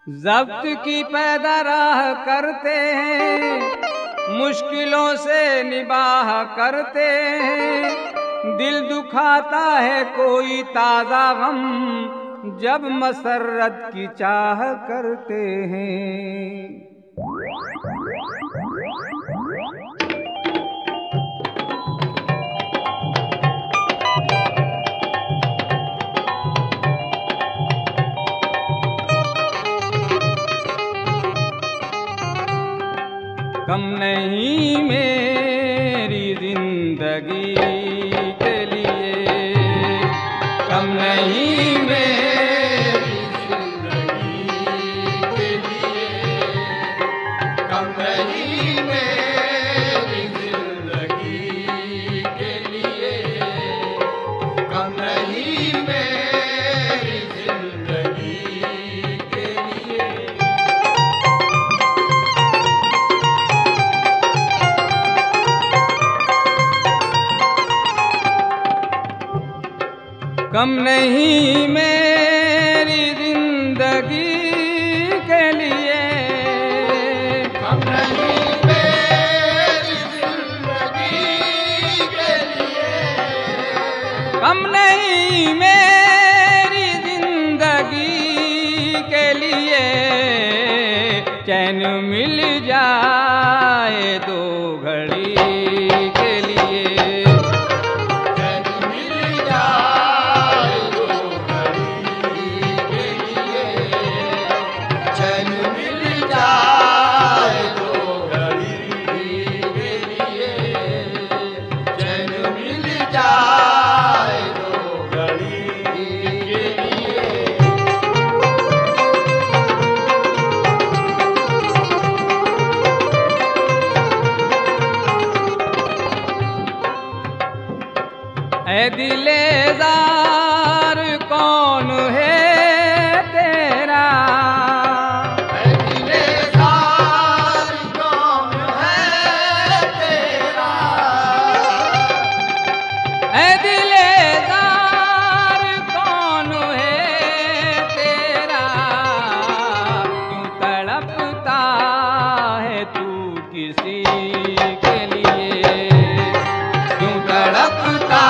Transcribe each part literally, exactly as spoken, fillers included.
ज़ब्त की पैदा राह करते हैं, मुश्किलों से निबाह करते हैं। दिल दुखाता है कोई ताज़ा गम, जब मसर्रत की चाह करते हैं। कम नहीं मेरी जिंदगी के लिए, कम नहीं मेरी जिंदगी के लिए, कम नहीं मेरी जिंदगी के लिए, कम नहीं मेरी जिंदगी के लिए। कम नहीं मेरी जिंदगी के लिए, कम नहीं मेरी जिंदगी के लिए, कम नहीं मेरी जिंदगी के लिए। चैन मिल जाए दो घड़ी के लिए, ऐ दिले ज़ार कौन है तेरा, ऐ दिले ज़ार कौन है तेरा, ऐ दिले ज़ार कौन है तेरा। क्यों तड़पता है तू किसी के लिए, क्यों तड़पता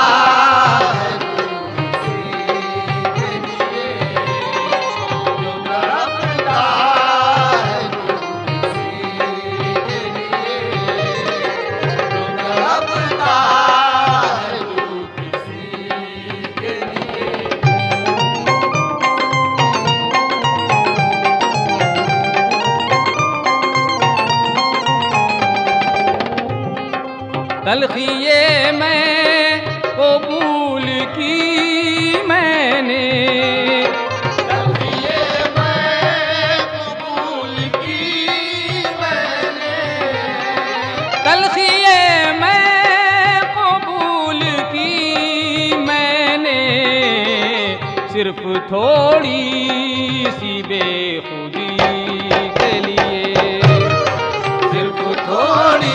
तलखी ये मैं कबूल की मैंने, तलखी ये मैं कबूल की मैंने, तलखी ये मैं कबूल की मैंने। सिर्फ थोड़ी सी बेखुदी के लिए, सिर्फ थोड़ी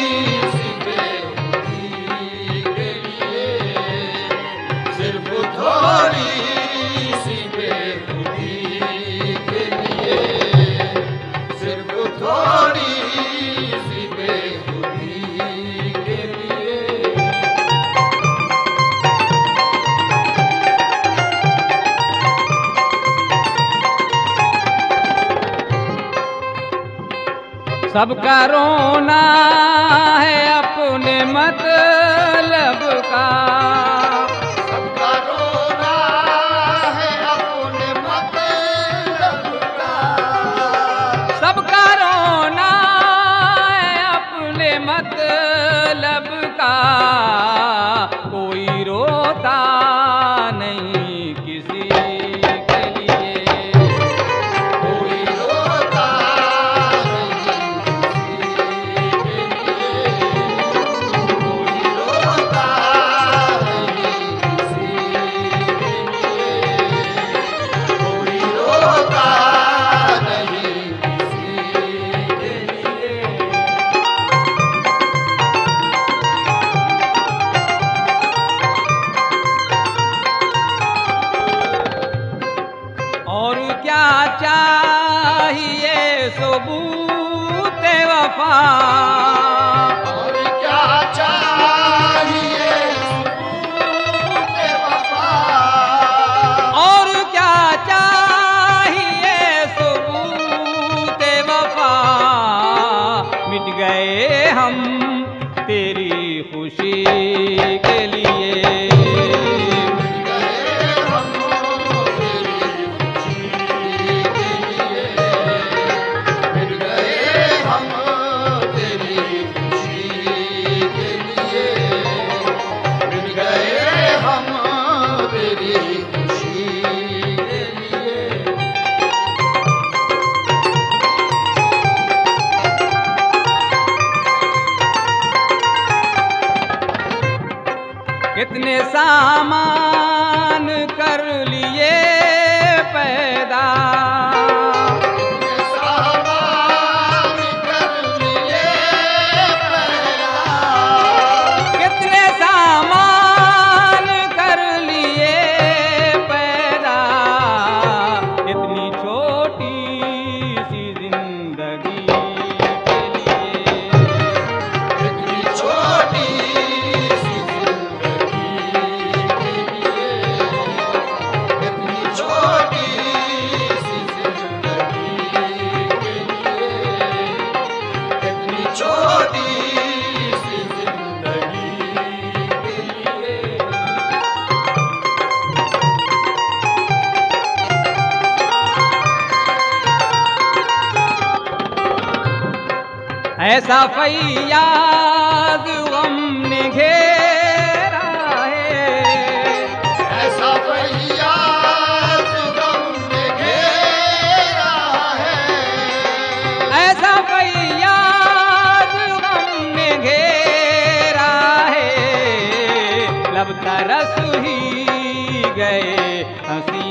सबका रोना है अपने मतलब का, सबका रोना है अपने मतलब का, सबका रोना है अपने मतलब का। कोई रोता नहीं किसी के लिए, कोई रोता नहीं, कोई रोता नहीं। सबूत वफा। और क्या चाहिए सबूत वफा। और क्या चाहिए सबूत वफा। मिट गए हम तेरी खुशी के लिए। मिट गए हम तेरी खुशी के लिए। मिट गए हम तेरी खुशी के लिए। मिट गए हम तेरी खुशी के लिए। कितने सामान कर लिए पैदा। सामान कर लिए पैदा। कितने सामान कर लिए पैदा। इतनी छोटी सी जिंदगी के लिए। इतनी छोटी सी जिंदगी के लिए। इतनी छोटी सी जिंदगी के लिए। इतनी छोटी सी जिंदगी के लिए। ऐसा फैयाज गम ने घेरा है। ऐसा फैयाज गम ने घेरा है। ऐसा फैयाज गम ने घेरा है। लब तरस ही गए हंसी